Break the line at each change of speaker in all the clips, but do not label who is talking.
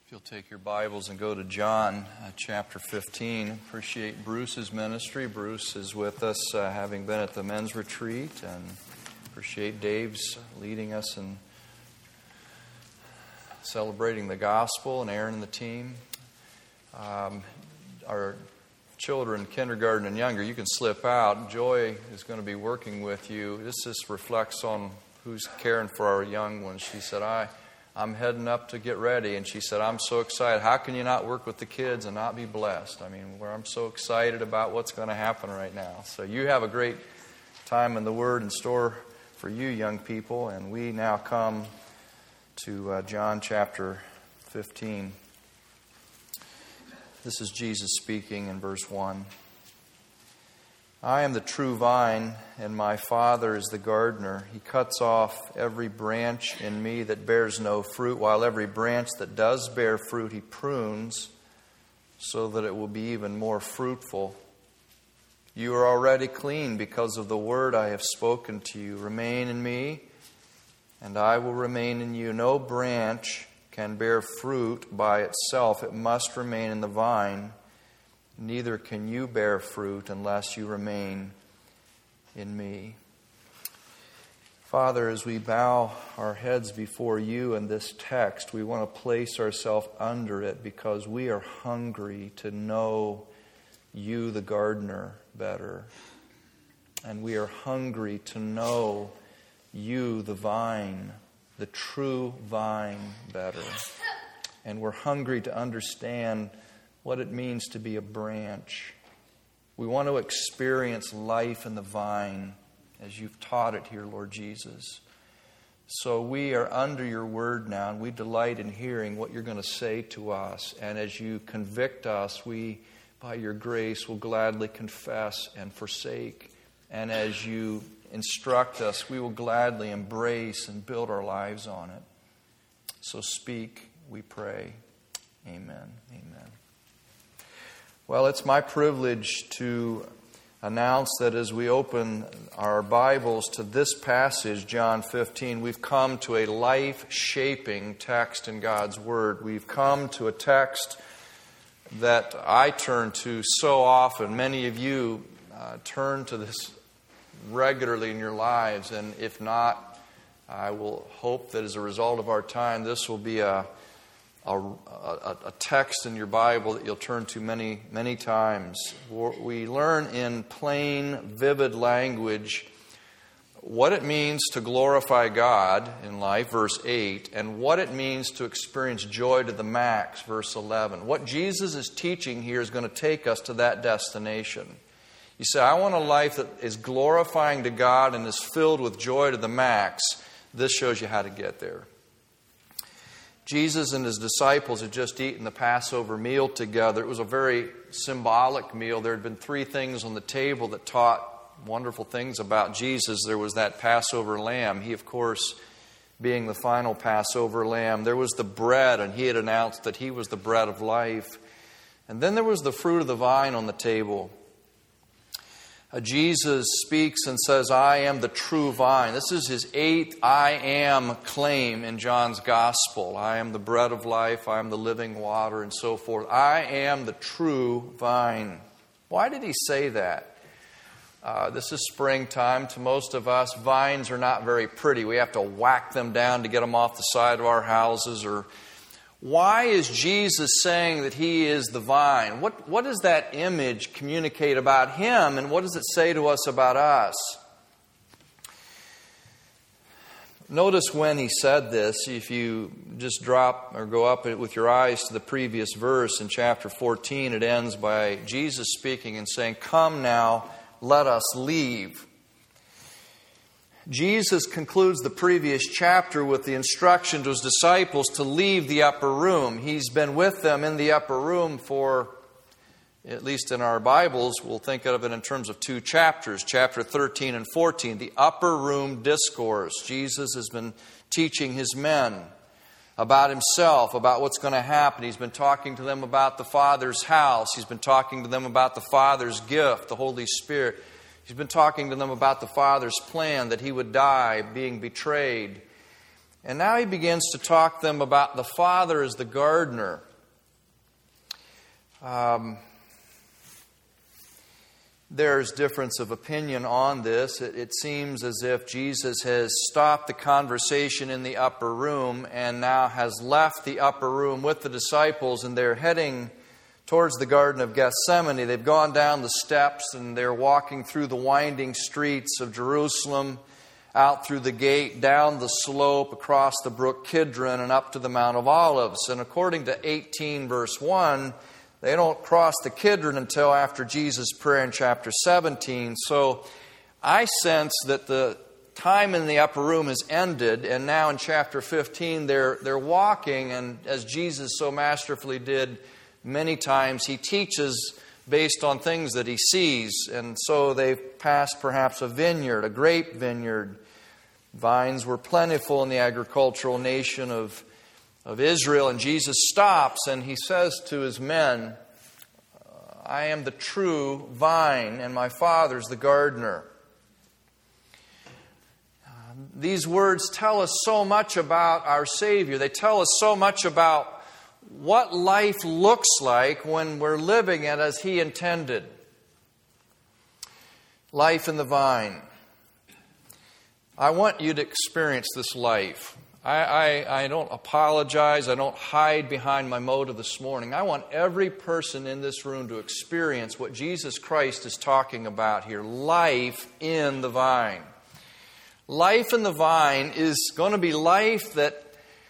If you'll take your Bibles and go to John chapter 15. Appreciate Bruce's ministry. Bruce is with us having been at the men's retreat, and appreciate Dave's leading us in celebrating the gospel, and Aaron and the team. Our children, kindergarten and younger, you can slip out. Joy is going to be working with you. This just reflects on who's caring for our young ones. She said, I'm heading up to get ready. And she said, I'm so excited. How can you not work with the kids and not be blessed? I mean, I'm so excited about what's going to happen right now. So you have a great time in the Word in store for you young people. And we now come to John chapter 15. This is Jesus speaking in verse 1. I am the true vine, and my Father is the gardener. He cuts off every branch in me that bears no fruit, while every branch that does bear fruit he prunes, so that it will be even more fruitful. You are already clean because of the word I have spoken to you. Remain in me, and I will remain in you. No branch can bear fruit by itself. It must remain in the vine. Neither can you bear fruit unless you remain in me. Father, as we bow our heads before you in this text, we want to place ourselves under it because we are hungry to know you, the gardener, better. And we are hungry to know you, the vine, the true vine, better. And we're hungry to understand what it means to be a branch. We want to experience life in the vine as you've taught it here, Lord Jesus. So we are under your word now, and we delight in hearing what you're going to say to us. And as you convict us, we, by your grace, will gladly confess and forsake. And as you instruct us, we will gladly embrace and build our lives on it. So speak, we pray. Amen. Amen. Well, it's my privilege to announce that as we open our Bibles to this passage, John 15, we've come to a life-shaping text in God's Word. We've come to a text that I turn to so often. Many of you turn to this regularly in your lives, and if not, I will hope that as a result of our time, this will be a text in your Bible that you'll turn to many, many times. We learn in plain, vivid language what it means to glorify God in life, verse 8, and what it means to experience joy to the max, verse 11. What Jesus is teaching here is going to take us to that destination. You say, I want a life that is glorifying to God and is filled with joy to the max. This shows you how to get there. Jesus and his disciples had just eaten the Passover meal together. It was a very symbolic meal. There had been three things on the table that taught wonderful things about Jesus. There was that Passover lamb. He, of course, being the final Passover lamb. There was the bread, and he had announced that he was the bread of life. And then there was the fruit of the vine on the table. Jesus speaks and says, I am the true vine. This is his 8th I am claim in John's gospel. I am the bread of life. I am the living water, and so forth. I am the true vine. Why did he say that? This is springtime. To most of us, vines are not very pretty. We have to whack them down to get them off the side of our houses. Or why is Jesus saying that he is the vine? What does that image communicate about him, and what does it say to us about us? Notice when he said this, if you just drop or go up with your eyes to the previous verse in chapter 14, it ends by Jesus speaking and saying, Come now, let us leave. Jesus concludes the previous chapter with the instruction to his disciples to leave the upper room. He's been with them in the upper room for, at least in our Bibles, we'll think of it in terms of 2 chapters, chapter 13 and 14, the upper room discourse. Jesus has been teaching his men about himself, about what's going to happen. He's been talking to them about the Father's house. He's been talking to them about the Father's gift, the Holy Spirit. He's been talking to them about the Father's plan that he would die, being betrayed. And now he begins to talk to them about the Father as the gardener. There's difference of opinion on this. It seems as if Jesus has stopped the conversation in the upper room and now has left the upper room with the disciples, and they're heading towards the Garden of Gethsemane. They've gone down the steps and they're walking through the winding streets of Jerusalem, out through the gate, down the slope, across the brook Kidron, and up to the Mount of Olives. And according to 18 verse 1, they don't cross the Kidron until after Jesus' prayer in chapter 17. So I sense that the time in the upper room has ended, and now in chapter 15 they're walking, and as Jesus so masterfully did many times, he teaches based on things that he sees. And so they've passed perhaps a vineyard, a grape vineyard. Vines were plentiful in the agricultural nation of Israel, and Jesus stops and he says to his men, I am the true vine and my Father's the gardener. These words tell us so much about our Savior. They tell us so much about what life looks like when we're living it as He intended. Life in the vine. I want you to experience this life. I don't apologize. I don't hide behind my motive this morning. I want every person in this room to experience what Jesus Christ is talking about here. Life in the vine. Life in the vine is going to be life that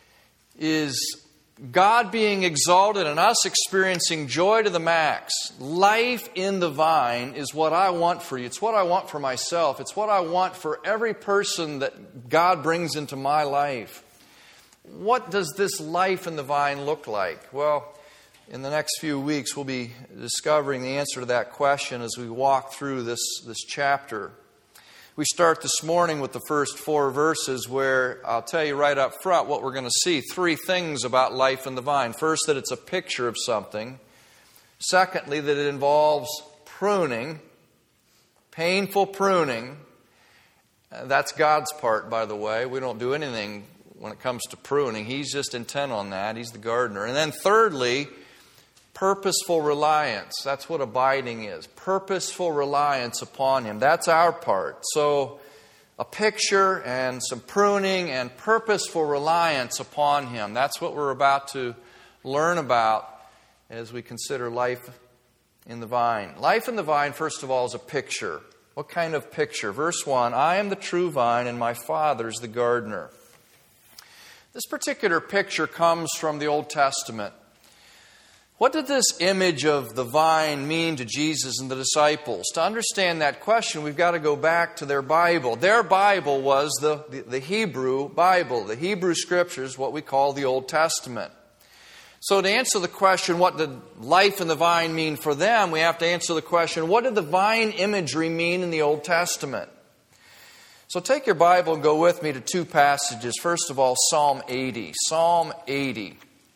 is God being exalted and us experiencing joy to the max. Life in the vine is what I want for you. It's what I want for myself. It's what I want for every person that God brings into my life. What does this life in the vine look like? Well, in the next few weeks we'll be discovering the answer to that question as we walk through this chapter. We start this morning with the first 4 verses where I'll tell you right up front what we're going to see. 3 things about life in the vine. First, that it's a picture of something. Secondly, that it involves pruning, painful pruning. That's God's part, by the way. We don't do anything when it comes to pruning. He's just intent on that. He's the gardener. And then thirdly, purposeful reliance. That's what abiding is. Purposeful reliance upon Him. That's our part. So a picture and some pruning and purposeful reliance upon Him. That's what we're about to learn about as we consider life in the vine. Life in the vine, first of all, is a picture. What kind of picture? Verse 1, I am the true vine and my Father's the gardener. This particular picture comes from the Old Testament. What did this image of the vine mean to Jesus and the disciples? To understand that question, we've got to go back to their Bible. Their Bible was the Hebrew Bible. The Hebrew Scriptures, what we call the Old Testament. So to answer the question, what did life in the vine mean for them, we have to answer the question, what did the vine imagery mean in the Old Testament? So take your Bible and go with me to 2 passages. First of all, Psalm 80. Psalm 80.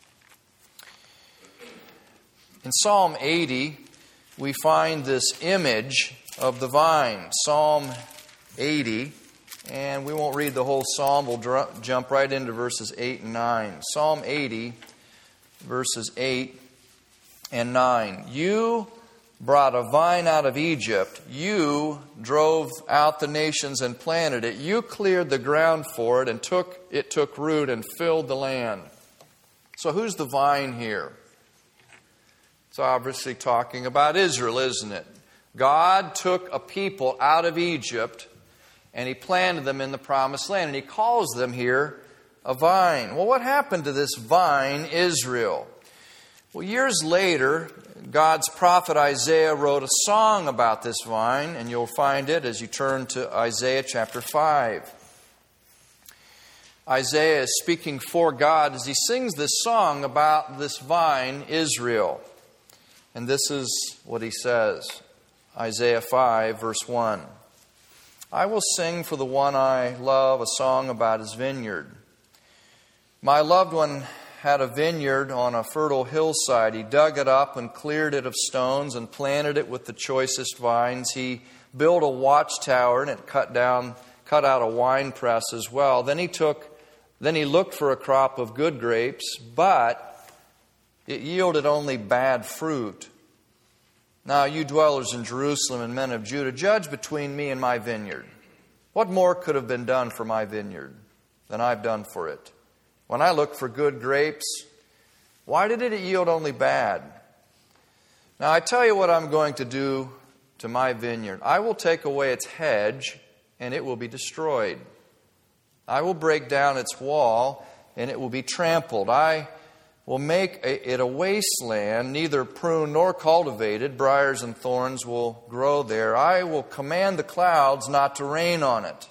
In Psalm 80, we find this image of the vine. Psalm 80, and we won't read the whole psalm. We'll jump right into verses 8 and 9. Psalm 80, verses 8 and 9. You brought a vine out of Egypt. You drove out the nations and planted it. You cleared the ground for it, and it took root and filled the land. So who's the vine here? It's obviously talking about Israel, isn't it? God took a people out of Egypt and He planted them in the Promised Land. And He calls them here a vine. Well, what happened to this vine, Israel? Well, years later, God's prophet Isaiah wrote a song about this vine, and you'll find it as you turn to Isaiah chapter 5. Isaiah is speaking for God as he sings this song about this vine, Israel. And this is what he says, Isaiah 5, verse 1. I will sing for the one I love a song about his vineyard. My loved one had a vineyard on a fertile hillside. He dug it up and cleared it of stones and planted it with the choicest vines. He built a watchtower and it cut out a wine press as well. Then he took Then he looked for a crop of good grapes, but it yielded only bad fruit. Now you dwellers in Jerusalem and men of Judah, judge between me and my vineyard. What more could have been done for my vineyard than I've done for it? When I looked for good grapes, why did it yield only bad? Now I tell you what I'm going to do to my vineyard. I will take away its hedge, and it will be destroyed. I will break down its wall, and it will be trampled. I will make it a wasteland, neither pruned nor cultivated. Briars and thorns will grow there. I will command the clouds not to rain on it.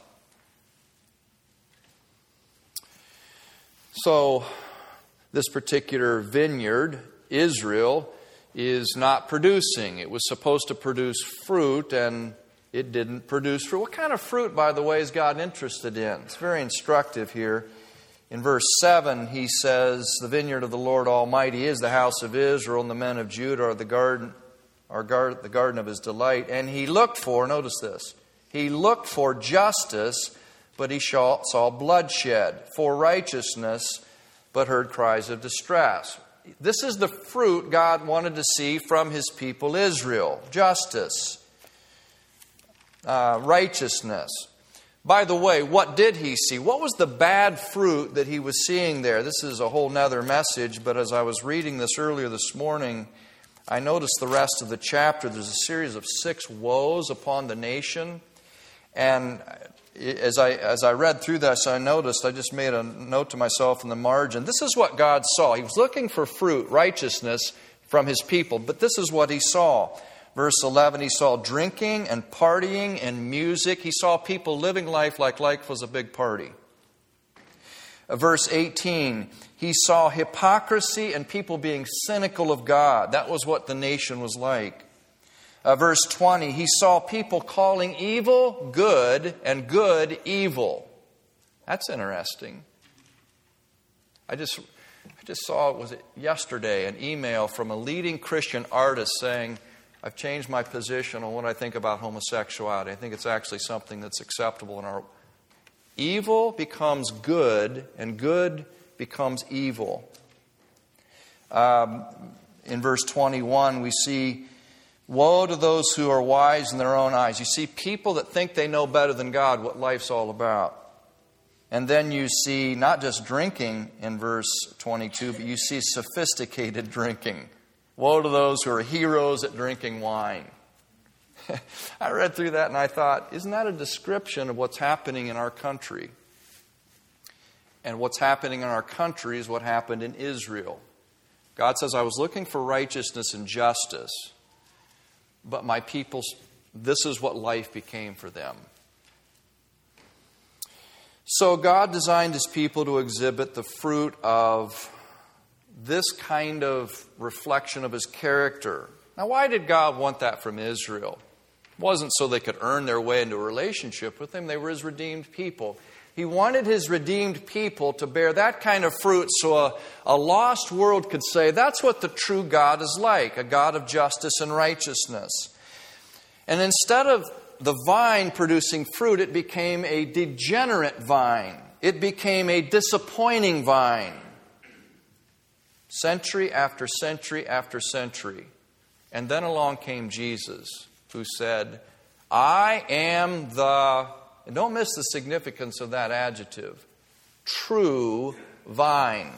So, this particular vineyard, Israel, is not producing. It was supposed to produce fruit, and it didn't produce fruit. What kind of fruit, by the way, is God interested in? It's very instructive here. In verse 7, he says, the vineyard of the Lord Almighty is the house of Israel, and the men of Judah are the garden of his delight. And he looked for, notice this, he looked for justice, but he saw bloodshed, for righteousness, but heard cries of distress. This is the fruit God wanted to see from his people Israel. Justice, righteousness. By the way, what did he see? What was the bad fruit that he was seeing there? This is a whole nother message, but as I was reading this earlier this morning, I noticed the rest of the chapter. There's a series of 6 woes upon the nation. And as I read through this, I noticed, I just made a note to myself in the margin. This is what God saw. He was looking for fruit, righteousness from his people, but this is what he saw. Verse 11, he saw drinking and partying and music. He saw people living life like life was a big party. Verse 18, he saw hypocrisy and people being cynical of God. That was what the nation was like. Verse 20, he saw people calling evil good and good evil. That's interesting. I just saw, was it yesterday, an email from a leading Christian artist saying, I've changed my position on what I think about homosexuality. I think it's actually something that's acceptable in our... Evil becomes good, and good becomes evil. In verse 21, we see, woe to those who are wise in their own eyes. You see people that think they know better than God what life's all about. And then you see not just drinking in verse 22, but you see sophisticated drinking. Woe to those who are heroes at drinking wine. I read through that and I thought, isn't that a description of what's happening in our country? And what's happening in our country is what happened in Israel. God says, I was looking for righteousness and justice, but my people, this is what life became for them. So God designed his people to exhibit the fruit of this kind of reflection of his character. Now, why did God want that from Israel? It wasn't so they could earn their way into a relationship with him. They were his redeemed people. He wanted his redeemed people to bear that kind of fruit so a lost world could say, that's what the true God is like, a God of justice and righteousness. And instead of the vine producing fruit, it became a degenerate vine. It became a disappointing vine. Century after century after century. And then along came Jesus, who said, I am the, and don't miss the significance of that adjective, true vine.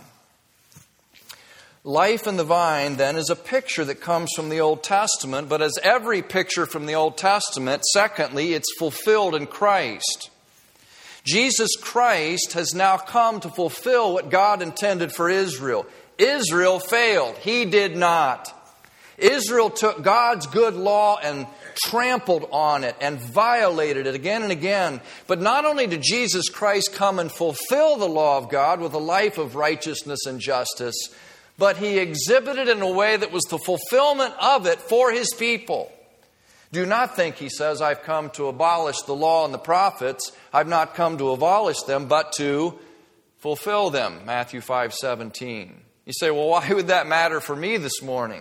Life in the vine, then, is a picture that comes from the Old Testament, but as every picture from the Old Testament, secondly, it's fulfilled in Christ. Jesus Christ has now come to fulfill what God intended for Israel. Israel failed. He did not. Israel took God's good law and trampled on it and violated it again and again. But not only did Jesus Christ come and fulfill the law of God with a life of righteousness and justice, but he exhibited in a way that was the fulfillment of it for his people. Do not think, he says, I've come to abolish the law and the prophets. I've not come to abolish them, but to fulfill them. Matthew 5:17. You say, well, why would that matter for me this morning?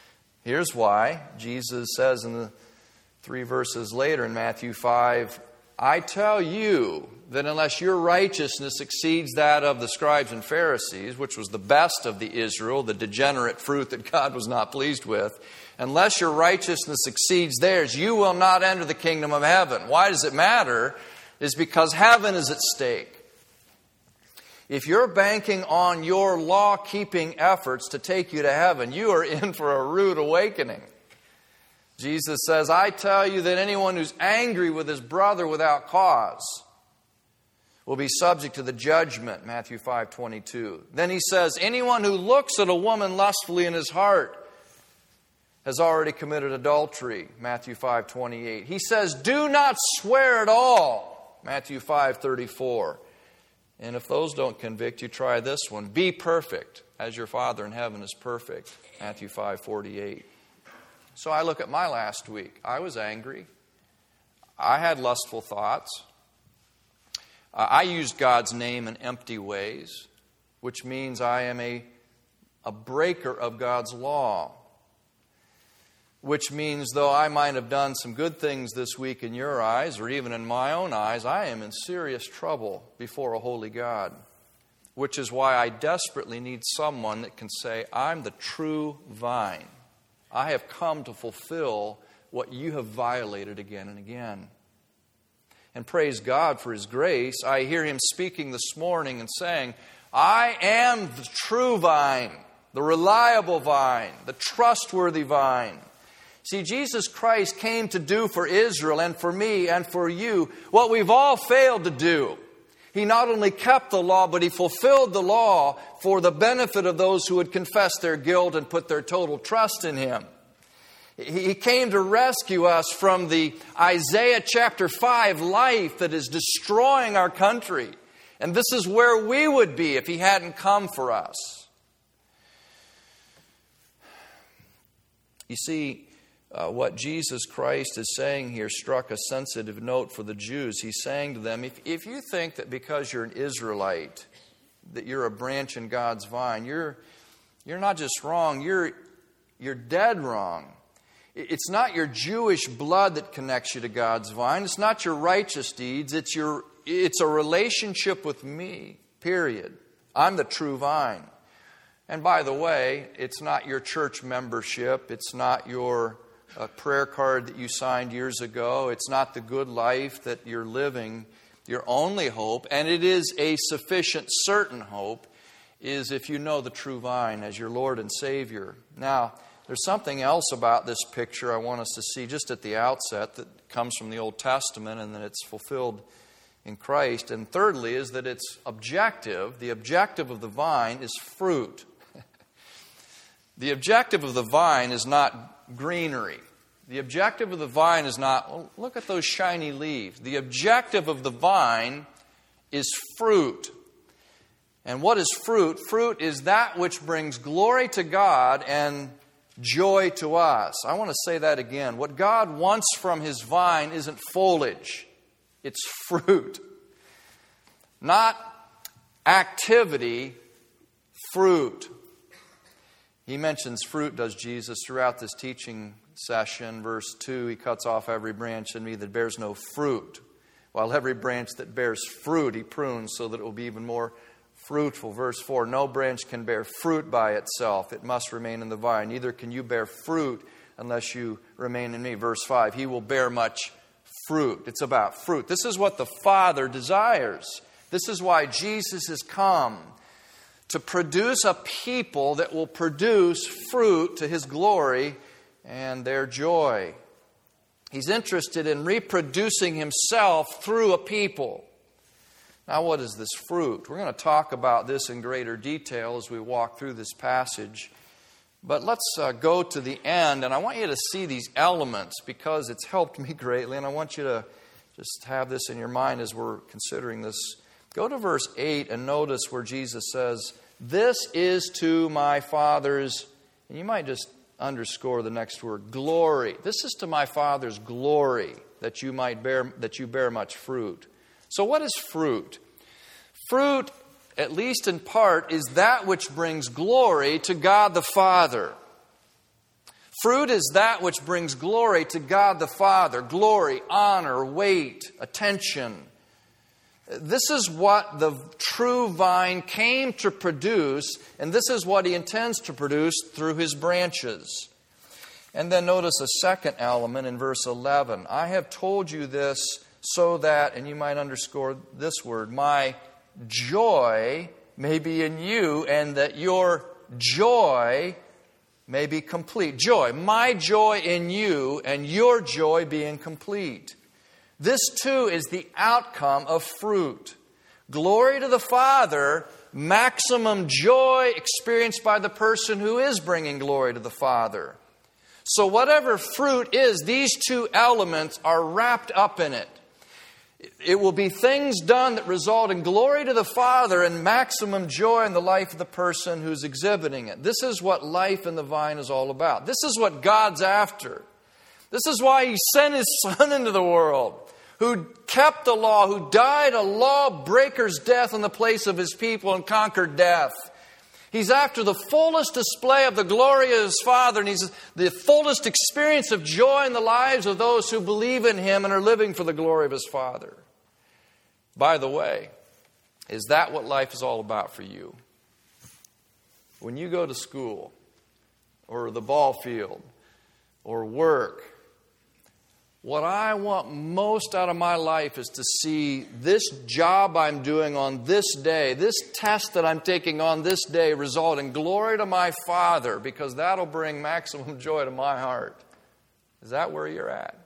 Here's why. Jesus says in the 3 verses later in Matthew 5, I tell you that unless your righteousness exceeds that of the scribes and Pharisees, which was the best of the Israel, the degenerate fruit that God was not pleased with, unless your righteousness exceeds theirs, you will not enter the kingdom of heaven. Why does it matter? It's because heaven is at stake. If you're banking on your law-keeping efforts to take you to heaven, you are in for a rude awakening. Jesus says, I tell you that anyone who's angry with his brother without cause will be subject to the judgment, Matthew 5:22. Then he says, anyone who looks at a woman lustfully in his heart has already committed adultery, Matthew 5:28. He says, do not swear at all, Matthew 5:34. And if those don't convict you, try this one. Be perfect, as your Father in heaven is perfect, Matthew 5:48. So I look at my last week. I was angry. I had lustful thoughts. I used God's name in empty ways, which means I am a breaker of God's law. Which means though I might have done some good things this week in your eyes, or even in my own eyes, I am in serious trouble before a holy God. Which is why I desperately need someone that can say, I'm the true vine. I have come to fulfill what you have violated again and again. And praise God for His grace. I hear Him speaking this morning and saying, I am the true vine, the reliable vine, the trustworthy vine. See, Jesus Christ came to do for Israel and for me and for you what we've all failed to do. He not only kept the law, but He fulfilled the law for the benefit of those who would confess their guilt and put their total trust in Him. He came to rescue us from the Isaiah chapter 5 life that is destroying our country. And this is where we would be if He hadn't come for us. You see, what Jesus Christ is saying here struck a sensitive note for the Jews. He's saying to them, if you think that because you're an Israelite, that you're a branch in God's vine, you're not just wrong, you're dead wrong. It's not your Jewish blood that connects you to God's vine. It's not your righteous deeds. It's a relationship with me, period. I'm the true vine. And by the way, it's not your church membership. It's not your prayer card that you signed years ago. It's not the good life that you're living. Your only hope, and it is a sufficient, certain hope, is if you know the true vine as your Lord and Savior. Now, there's something else about this picture I want us to see just at the outset that comes from the Old Testament and that it's fulfilled in Christ. And thirdly is that it's objective. The objective of the vine is fruit. The objective of the vine is not greenery. The objective of the vine is not, oh, look at those shiny leaves. The objective of the vine is fruit. And what is fruit? Fruit is that which brings glory to God and joy to us. I want to say that again. What God wants from His vine isn't foliage. It's fruit. Not activity, fruit. He mentions fruit, does Jesus, throughout this teaching session. Verse 2, He cuts off every branch in me that bears no fruit, while every branch that bears fruit He prunes so that it will be even more fruitful. Verse 4, no branch can bear fruit by itself. It must remain in the vine. Neither can you bear fruit unless you remain in me. Verse 5, He will bear much fruit. It's about fruit. This is what the Father desires. This is why Jesus has come, to produce a people that will produce fruit to His glory and their joy. He's interested in reproducing Himself through a people. Now, what is this fruit? We're going to talk about this in greater detail as we walk through this passage. But let's go to the end, and I want you to see these elements because it's helped me greatly, and I want you to just have this in your mind as we're considering this. Go to verse 8 and notice where Jesus says, this is to my Father's, and you might just underscore the next word, glory. This is to my Father's glory that you bear much fruit. So what is fruit? Fruit, at least in part, is that which brings glory to God the Father. Fruit is that which brings glory to God the Father. Glory, honor, weight, attention. This is what the true vine came to produce, and this is what He intends to produce through His branches. And then notice a second element in verse 11. I have told you this so that, and you might underscore this word, my joy may be in you, and that your joy may be complete. Joy. My joy in you, and your joy being complete. This too is the outcome of fruit. Glory to the Father, maximum joy experienced by the person who is bringing glory to the Father. So whatever fruit is, these two elements are wrapped up in it. It will be things done that result in glory to the Father and maximum joy in the life of the person who's exhibiting it. This is what life in the vine is all about. This is what God's after. This is why He sent His Son into the world, who kept the law, who died a lawbreaker's death in the place of His people and conquered death. He's after the fullest display of the glory of His Father, and He's the fullest experience of joy in the lives of those who believe in Him and are living for the glory of His Father. By the way, is that what life is all about for you? When you go to school, or the ball field, or work, what I want most out of my life is to see this job I'm doing on this day, this test that I'm taking on this day result in glory to my Father, because that'll bring maximum joy to my heart. Is that where you're at?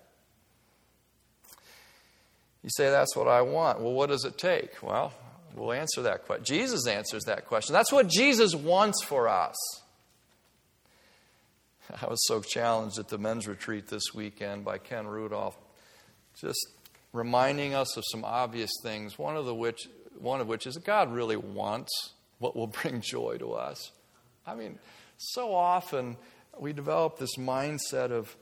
You say, that's what I want. Well, what does it take? Well, we'll answer that question. Jesus answers that question. That's what Jesus wants for us. I was so challenged at the men's retreat this weekend by Ken Rudolph, just reminding us of some obvious things, one of which is that God really wants what will bring joy to us. I mean, so often we develop this mindset of,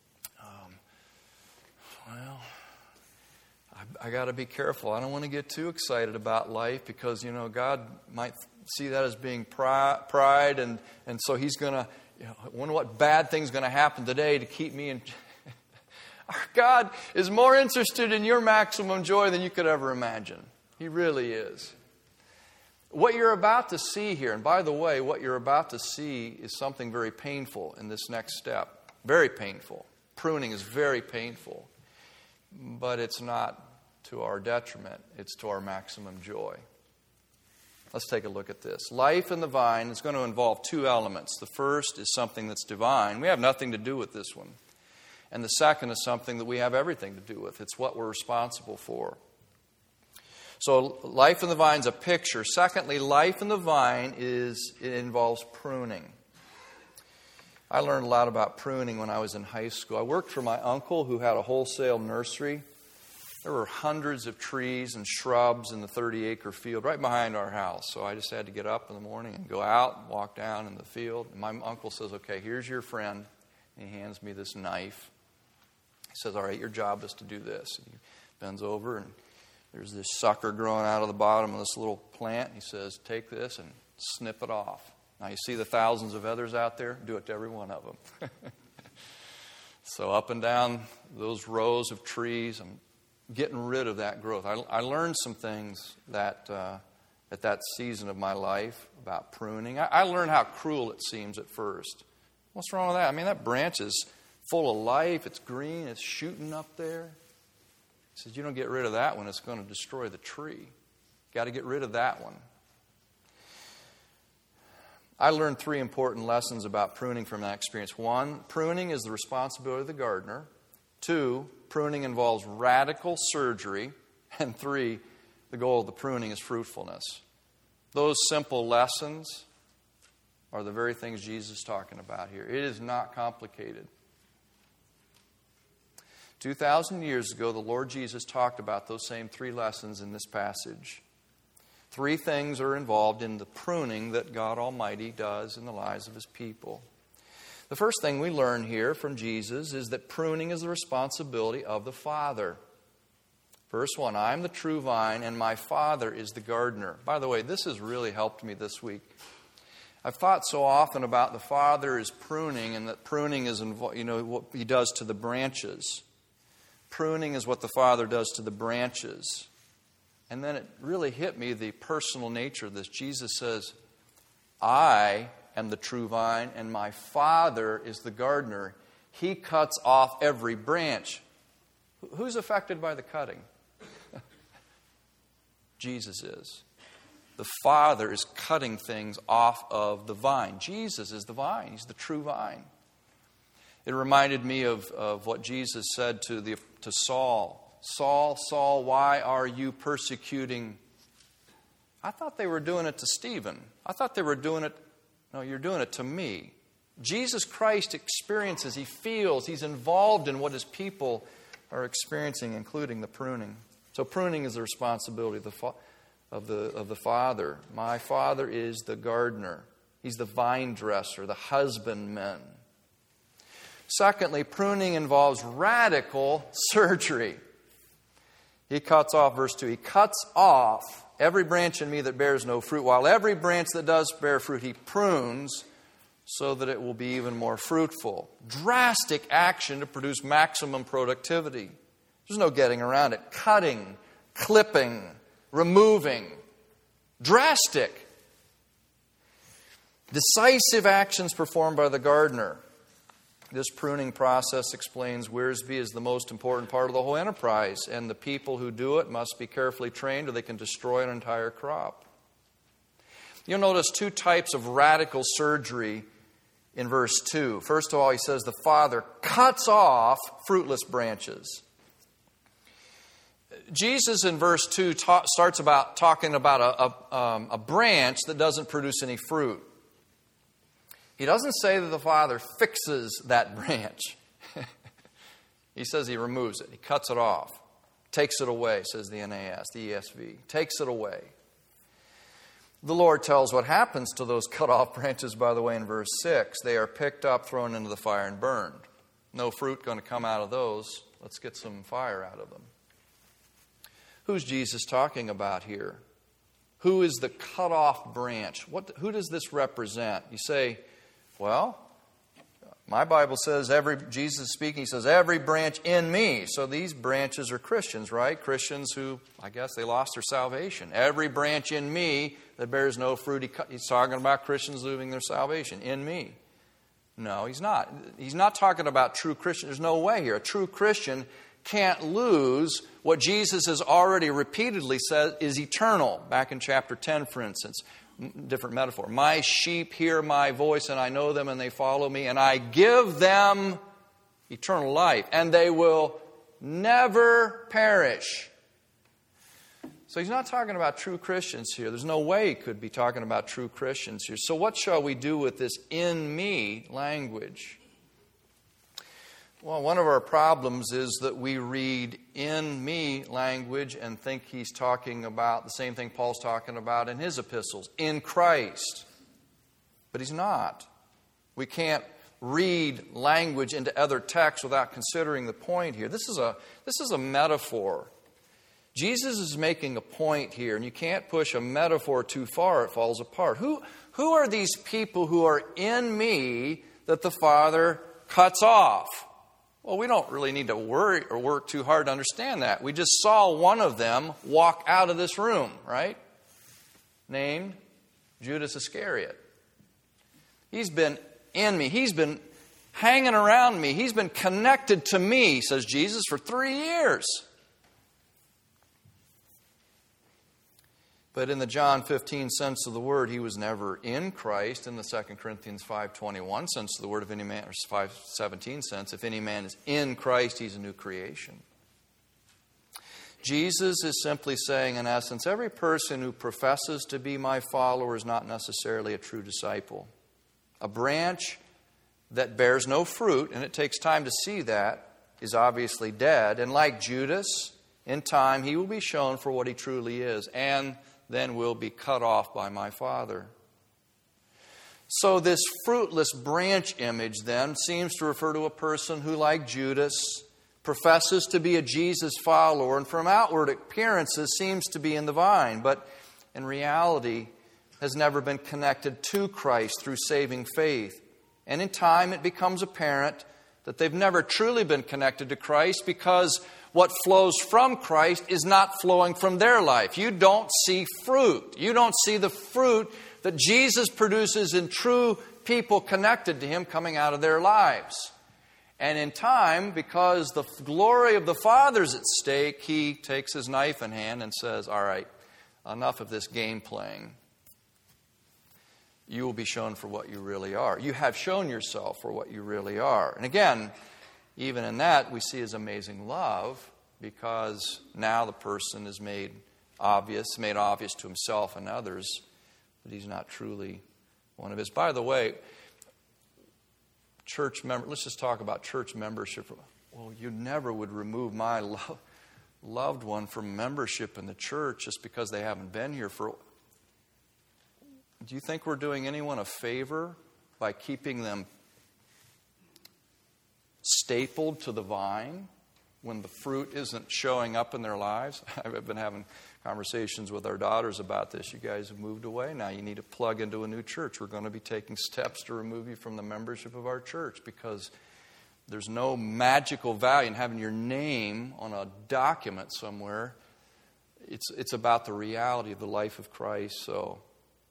I got to be careful. I don't want to get too excited about life because, God might see that as being pride, and so He's going to, I wonder what bad thing's going to happen today to keep me in. Our God is more interested in your maximum joy than you could ever imagine. He really is. What you're about to see here, and by the way, what you're about to see is something very painful in this next step. Very painful. Pruning is very painful. But it's not to our detriment. It's to our maximum joy. Let's take a look at this. Life in the vine is going to involve two elements. The first is something that's divine. We have nothing to do with this one. And the second is something that we have everything to do with. It's what we're responsible for. So life in the vine is a picture. Secondly, life in the vine it involves pruning. I learned a lot about pruning when I was in high school. I worked for my uncle who had a wholesale nursery. There were hundreds of trees and shrubs in the 30-acre field right behind our house. So I just had to get up in the morning and go out and walk down in the field. And my uncle says, okay, here's your friend. And he hands me this knife. He says, all right, your job is to do this. And he bends over and there's this sucker growing out of the bottom of this little plant. He says, take this and snip it off. Now you see the thousands of others out there? Do it to every one of them. So up and down those rows of trees, I'm getting rid of that growth. I learned some things that at that season of my life about pruning. I learned how cruel it seems at first. What's wrong with that? I mean, that branch is full of life. It's green. It's shooting up there. He says, you don't get rid of that one, it's going to destroy the tree. Got to get rid of that one. I learned three important lessons about pruning from that experience. One, pruning is the responsibility of the gardener. Two, pruning involves radical surgery. And three, the goal of the pruning is fruitfulness. Those simple lessons are the very things Jesus is talking about here. It is not complicated. 2,000 years ago, the Lord Jesus talked about those same three lessons in this passage. Three things are involved in the pruning that God Almighty does in the lives of His people. The first thing we learn here from Jesus is that pruning is the responsibility of the Father. Verse 1, I am the true vine and my Father is the gardener. By the way, this has really helped me this week. I've thought so often about the Father is pruning, and that pruning is what He does to the branches. Pruning is what the Father does to the branches. And then it really hit me, the personal nature of this. Jesus says, I am the true vine, and my Father is the gardener. He cuts off every branch. Who's affected by the cutting? Jesus is. The Father is cutting things off of the vine. Jesus is the vine. He's the true vine. It reminded me of what Jesus said to Saul. Saul, Saul, why are you persecuting? I thought they were doing it to Stephen. I thought they were doing it. No, you're doing it to me. Jesus Christ experiences, He feels, He's involved in what His people are experiencing, including the pruning. So pruning is the responsibility of the Father. My Father is the gardener. He's the vine dresser, the husbandman. Secondly, pruning involves radical surgery. He cuts off, verse 2, He cuts off every branch in me that bears no fruit, while every branch that does bear fruit He prunes so that it will be even more fruitful. Drastic action to produce maximum productivity. There's no getting around it. Cutting, clipping, removing. Drastic. Decisive actions performed by the gardener. This pruning process explains Wiersbe is the most important part of the whole enterprise, and the people who do it must be carefully trained or they can destroy an entire crop. You'll notice two types of radical surgery in verse 2. First of all, he says the Father cuts off fruitless branches. Jesus in verse 2 starts talking about a branch that doesn't produce any fruit. He doesn't say that the Father fixes that branch. He says He removes it. He cuts it off. Takes it away, says the NAS, the ESV. Takes it away. The Lord tells what happens to those cut off branches, by the way, in verse 6. They are picked up, thrown into the fire, and burned. No fruit going to come out of those. Let's get some fire out of them. Who's Jesus talking about here? Who is the cut off branch? Who does this represent? You say, well, my Bible says, Jesus is speaking, He says, every branch in me. So these branches are Christians, right? Christians who, I guess, they lost their salvation. Every branch in me that bears no fruit. He's talking about Christians losing their salvation. In me. No, He's not. He's not talking about true Christians. There's no way here. A true Christian can't lose what Jesus has already repeatedly said is eternal. Back in chapter 10, for instance. Different metaphor. My sheep hear my voice, and I know them, and they follow me, and I give them eternal life, and they will never perish. So He's not talking about true Christians here. There's no way He could be talking about true Christians here. So what shall we do with this in me language? Well, one of our problems is that we read in me language and think He's talking about the same thing Paul's talking about in his epistles, in Christ. But He's not. We can't read language into other texts without considering the point here. This is a metaphor. Jesus is making a point here, and you can't push a metaphor too far, it falls apart. Who are these people who are in me that the Father cuts off? Well, we don't really need to worry or work too hard to understand that. We just saw one of them walk out of this room, right? Named Judas Iscariot. He's been in me. He's been hanging around me. He's been connected to me, says Jesus, for 3 years. But in the John 15 sense of the word, he was never in Christ. In the 2 Corinthians 5:21 sense of the word, of any man, or 5:17 sense, if any man is in Christ, he's a new creation. Jesus is simply saying, in essence, every person who professes to be my follower is not necessarily a true disciple. A branch that bears no fruit, and it takes time to see that, is obviously dead. And like Judas, in time he will be shown for what he truly is, and then will be cut off by my Father. So this fruitless branch image then seems to refer to a person who, like Judas, professes to be a Jesus follower and from outward appearances seems to be in the vine. But in reality, has never been connected to Christ through saving faith. And in time, it becomes apparent that they've never truly been connected to Christ because what flows from Christ is not flowing from their life. You don't see fruit. You don't see the fruit that Jesus produces in true people connected to Him coming out of their lives. And in time, because the glory of the Father's at stake, He takes His knife in hand and says, all right, enough of this game playing. You will be shown for what you really are. You have shown yourself for what you really are. And again, even in that, we see His amazing love, because now the person is made obvious to himself and others that he's not truly one of His. By the way, let's just talk about church membership. Well, you never would remove my loved one from membership in the church just because they haven't been here for... Do you think we're doing anyone a favor by keeping them stapled to the vine when the fruit isn't showing up in their lives? I've been having conversations with our daughters about this. You guys have moved away now. You need to plug into a new church. We're going to be taking steps to remove you from the membership of our church because there's no magical value in having your name on a document somewhere. It's about the reality of the life of Christ. So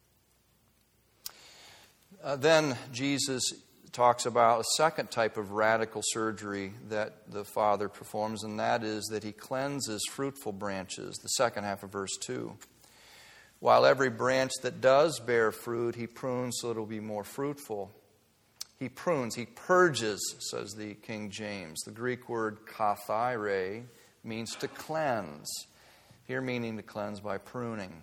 then Jesus talks about a second type of radical surgery that the Father performs, and that is that He cleanses fruitful branches, the second half of verse 2. While every branch that does bear fruit, He prunes so it will be more fruitful. He prunes, He purges, says the King James. The Greek word kathaire means to cleanse, here meaning to cleanse by pruning.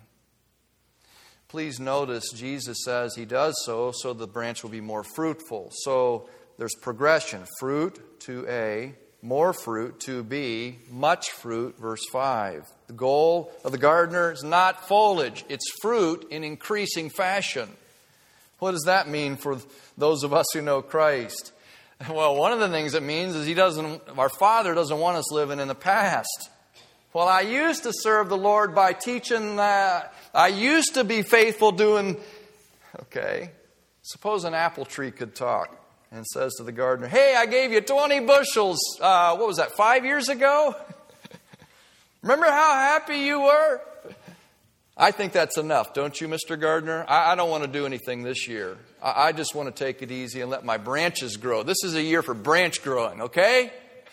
Please notice Jesus says He does so the branch will be more fruitful. So there's progression. Fruit to A, more fruit to B, much fruit, verse 5. The goal of the gardener is not foliage. It's fruit in increasing fashion. What does that mean for those of us who know Christ? Well, one of the things it means is our Father doesn't want us living in the past. Well, I used to serve the Lord by teaching that. I used to be faithful doing... Okay. Suppose an apple tree could talk and says to the gardener, hey, I gave you 20 bushels, 5 years ago? Remember how happy you were? I think that's enough, don't you, Mr. Gardener? I don't want to do anything this year. I just want to take it easy and let my branches grow. This is a year for branch growing, okay?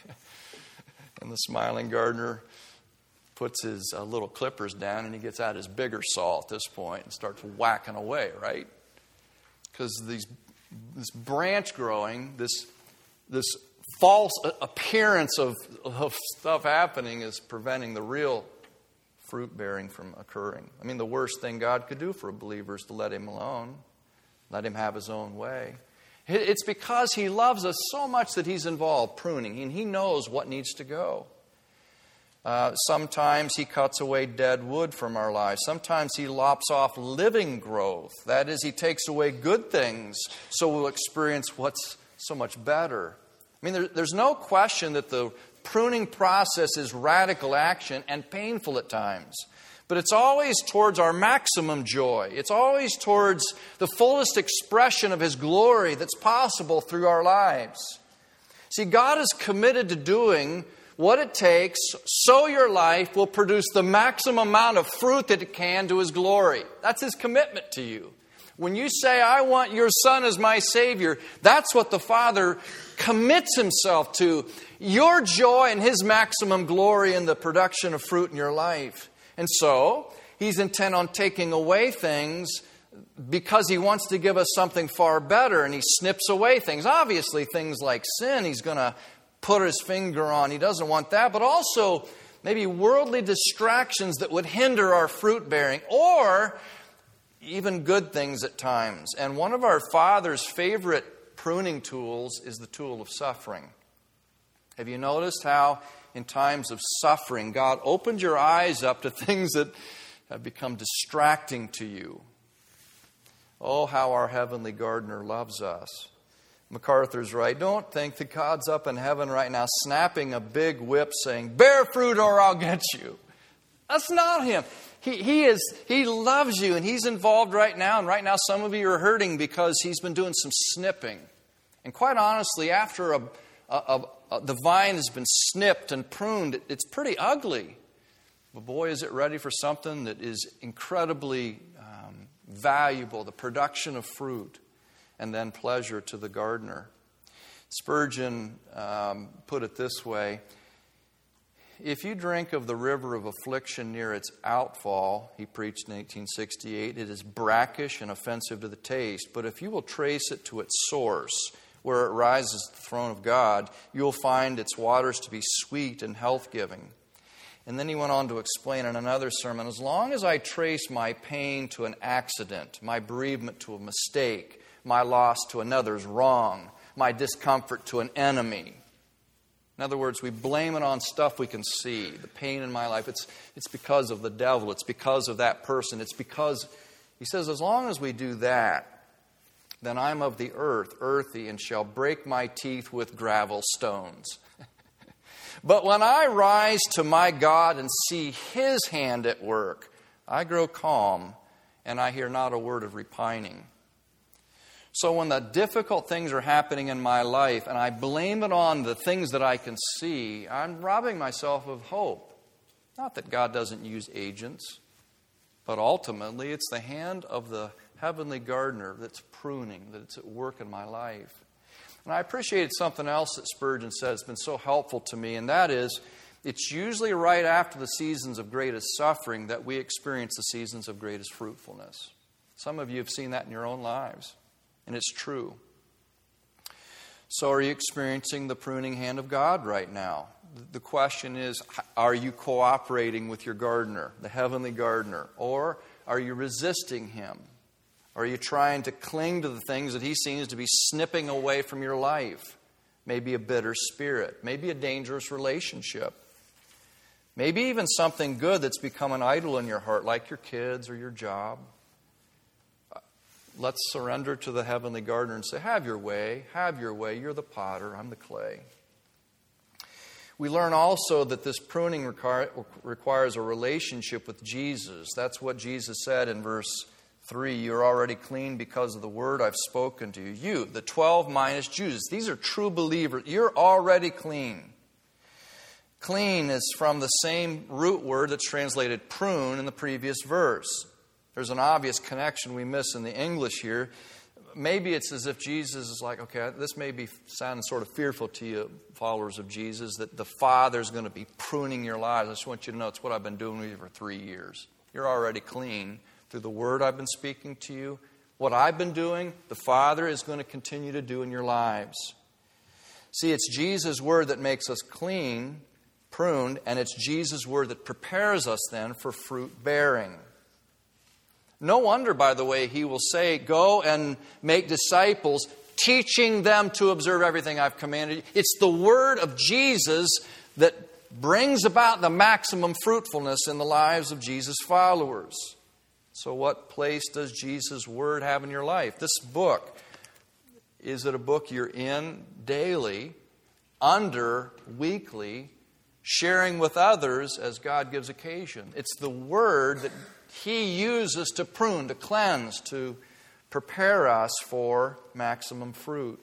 And the smiling gardener puts his little clippers down and he gets out his bigger saw at this point and starts whacking away, right? Because this branch growing, this false appearance of stuff happening is preventing the real fruit bearing from occurring. I mean, the worst thing God could do for a believer is to let him alone, let him have his own way. It's because He loves us so much that He's involved pruning, and He knows what needs to go. Sometimes He cuts away dead wood from our lives. Sometimes He lops off living growth. That is, He takes away good things so we'll experience what's so much better. I mean, there's no question that the pruning process is radical action and painful at times. But it's always towards our maximum joy. It's always towards the fullest expression of His glory that's possible through our lives. See, God is committed to doing what it takes so your life will produce the maximum amount of fruit that it can to His glory. That's His commitment to you. When you say, I want your Son as my Savior, that's what the Father commits Himself to. Your joy and His maximum glory in the production of fruit in your life. And so, He's intent on taking away things because He wants to give us something far better. And He snips away things. Obviously, things like sin, He's going to put His finger on. He doesn't want that. But also, maybe worldly distractions that would hinder our fruit bearing. Or even good things at times. And one of our Father's favorite pruning tools is the tool of suffering. Have you noticed how in times of suffering, God opened your eyes up to things that have become distracting to you? Oh, how our heavenly gardener loves us. MacArthur's right. Don't think that God's up in heaven right now snapping a big whip saying, bear fruit or I'll get you. That's not Him. He loves you, and He's involved right now. And right now some of you are hurting because He's been doing some snipping. And quite honestly, after the vine has been snipped and pruned, it's pretty ugly. But boy, is it ready for something that is incredibly valuable, the production of fruit, and then pleasure to the gardener. Spurgeon put it this way: if you drink of the river of affliction near its outfall, he preached in 1868, it is brackish and offensive to the taste. But if you will trace it to its source, where it rises to the throne of God, you will find its waters to be sweet and health-giving. And then he went on to explain in another sermon, as long as I trace my pain to an accident, my bereavement to a mistake, my loss to another's wrong, my discomfort to an enemy. In other words, we blame it on stuff we can see. The pain in my life, it's because of the devil. It's because of that person. It's because, he says, as long as we do that, then I'm of the earth, earthy, and shall break my teeth with gravel stones. But when I rise to my God and see His hand at work, I grow calm, and I hear not a word of repining. So when the difficult things are happening in my life, and I blame it on the things that I can see, I'm robbing myself of hope. Not that God doesn't use agents, but ultimately it's the hand of the heavenly gardener that's pruning, that's at work in my life. And I appreciated something else that Spurgeon said has been so helpful to me, and that is, it's usually right after the seasons of greatest suffering that we experience the seasons of greatest fruitfulness. Some of you have seen that in your own lives, and it's true. So are you experiencing the pruning hand of God right now? The question is, are you cooperating with your gardener, the heavenly gardener, or are you resisting Him? Are you trying to cling to the things that He seems to be snipping away from your life? Maybe a bitter spirit. Maybe a dangerous relationship. Maybe even something good that's become an idol in your heart, like your kids or your job. Let's surrender to the heavenly gardener and say, have your way, have your way. You're the potter, I'm the clay. We learn also that this pruning requires a relationship with Jesus. That's what Jesus said in verse 3, you're already clean because of the word I've spoken to you. You, the 12 minus Judas, these are true believers. You're already clean. Clean is from the same root word that's translated prune in the previous verse. There's an obvious connection we miss in the English here. Maybe it's as if Jesus is like, okay, this may be sounding sort of fearful to you, followers of Jesus, that the Father's going to be pruning your lives. I just want you to know it's what I've been doing with you for 3 years. You're already clean. Through the word I've been speaking to you, what I've been doing, the Father is going to continue to do in your lives. See, it's Jesus' word that makes us clean, pruned, and it's Jesus' word that prepares us then for fruit bearing. No wonder, by the way, He will say, go and make disciples, teaching them to observe everything I've commanded you. It's the word of Jesus that brings about the maximum fruitfulness in the lives of Jesus' followers. So what place does Jesus' word have in your life? This book, is it a book you're in daily, under, weekly, sharing with others as God gives occasion? It's the word that He uses to prune, to cleanse, to prepare us for maximum fruit.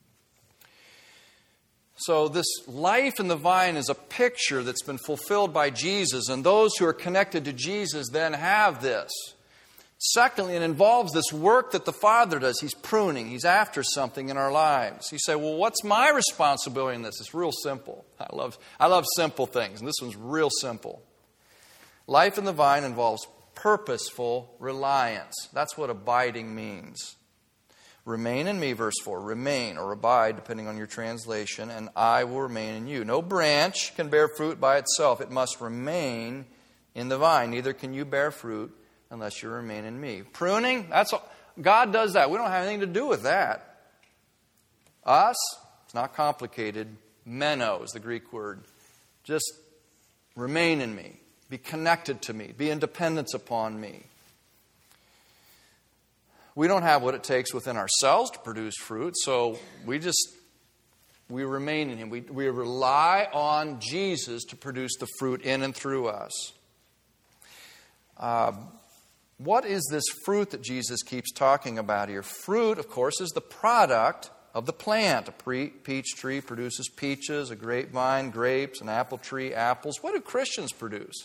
So this life in the vine is a picture that's been fulfilled by Jesus, and those who are connected to Jesus then have this. Secondly, it involves this work that the Father does. He's pruning. He's after something in our lives. You say, well, what's my responsibility in this? It's real simple. I love simple things, and this one's real simple. Life in the vine involves purposeful reliance. That's what abiding means. Remain in me, verse 4. Remain or abide, depending on your translation, and I will remain in you. No branch can bear fruit by itself. It must remain in the vine. Neither can you bear fruit unless you remain in me. Pruning, that's all. God does that. We don't have anything to do with that. Us, it's not complicated. Meno is the Greek word. Just remain in me. Be connected to me. Be in dependence upon me. We don't have what it takes within ourselves to produce fruit, so we remain in Him. We rely on Jesus to produce the fruit in and through us. What is this fruit that Jesus keeps talking about here? Fruit, of course, is the product of the plant. A peach tree produces peaches, a grapevine, grapes, an apple tree, apples. What do Christians produce?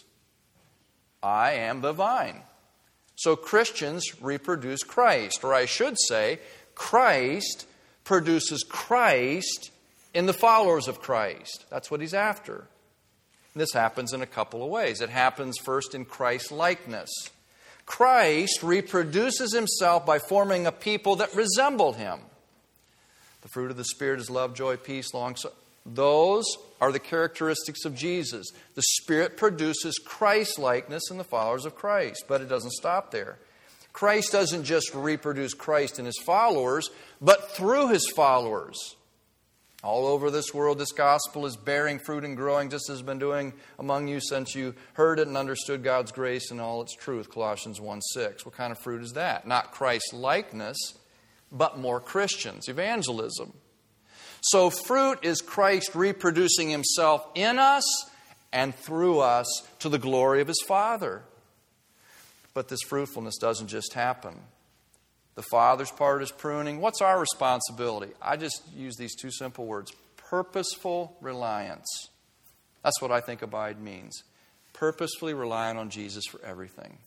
I am the vine. So Christians reproduce Christ, or I should say, Christ produces Christ in the followers of Christ. That's what he's after. This happens in a couple of ways. It happens first in Christ's likeness. Christ reproduces himself by forming a people that resemble him. The fruit of the Spirit is love, joy, peace, long-suffering. Those are the characteristics of Jesus. The Spirit produces Christ-likeness in the followers of Christ, but it doesn't stop there. Christ doesn't just reproduce Christ in his followers, but through his followers. All over this world, this gospel is bearing fruit and growing, just as it's been doing among you since you heard it and understood God's grace and all its truth, Colossians 1:6. What kind of fruit is that? Not Christ-likeness, but more Christians, evangelism. So fruit is Christ reproducing himself in us and through us to the glory of his Father. But this fruitfulness doesn't just happen. The Father's part is pruning. What's our responsibility? I just use these two simple words. Purposeful reliance. That's what I think abide means. Purposefully relying on Jesus for everything.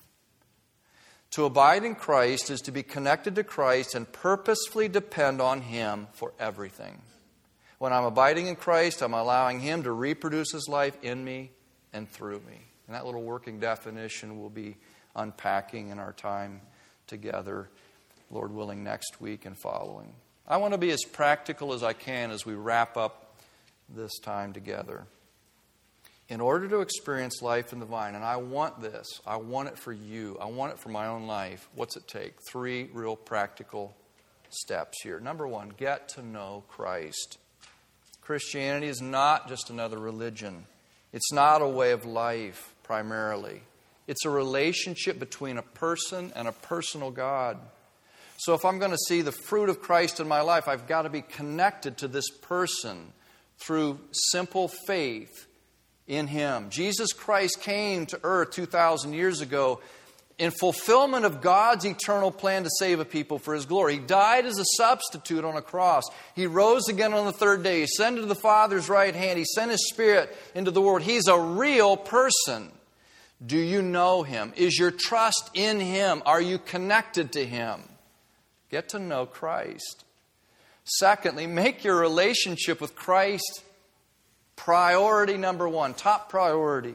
To abide in Christ is to be connected to Christ and purposefully depend on him for everything. When I'm abiding in Christ, I'm allowing him to reproduce his life in me and through me. And that little working definition we'll be unpacking in our time together, Lord willing, next week and following. I want to be as practical as I can as we wrap up this time together. In order to experience life in the vine, and I want this, I want it for you, I want it for my own life, what's it take? 3 real practical steps here. Number 1, get to know Christ. Christianity is not just another religion. It's not a way of life, primarily. It's a relationship between a person and a personal God. So if I'm going to see the fruit of Christ in my life, I've got to be connected to this person through simple faith in him. Jesus Christ came to earth 2,000 years ago in fulfillment of God's eternal plan to save a people for his glory. He died as a substitute on a cross. He rose again on the 3rd day. He ascended to the Father's right hand. He sent his Spirit into the world. He's a real person. Do you know him? Is your trust in him? Are you connected to him? Get to know Christ. Secondly, make your relationship with Christ priority number 1, top priority.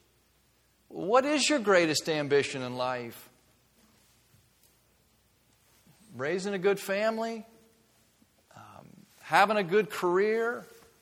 What is your greatest ambition in life? Raising a good family? Having a good career?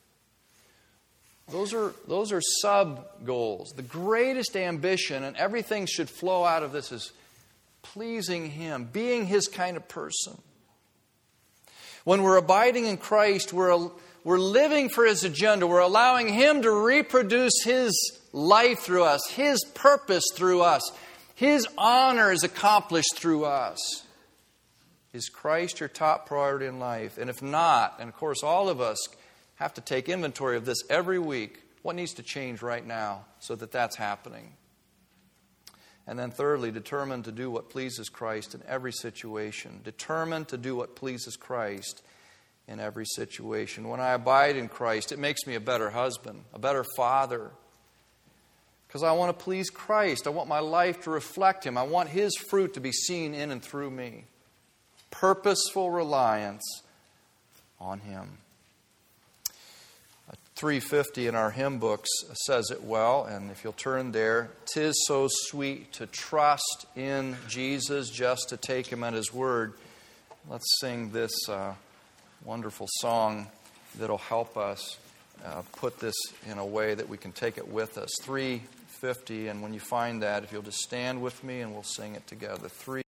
Those are sub-goals. The greatest ambition, and everything should flow out of this, is pleasing him, being his kind of person. When we're abiding in Christ, we're living for his agenda. We're allowing him to reproduce his life through us, his purpose through us. His honor is accomplished through us. Is Christ your top priority in life? And if not, and of course all of us have to take inventory of this every week, what needs to change right now so that that's happening? And then thirdly, determined to do what pleases Christ in every situation. Determined to do what pleases Christ in every situation. When I abide in Christ, it makes me a better husband, a better father. Because I want to please Christ. I want my life to reflect him. I want his fruit to be seen in and through me. Purposeful reliance on him. 350 in our hymn books says it well, and if you'll turn there, 'tis so sweet to trust in Jesus, just to take him at his word. Let's sing this wonderful song that'll help us put this in a way that we can take it with us. 350, and when you find that, if you'll just stand with me and we'll sing it together.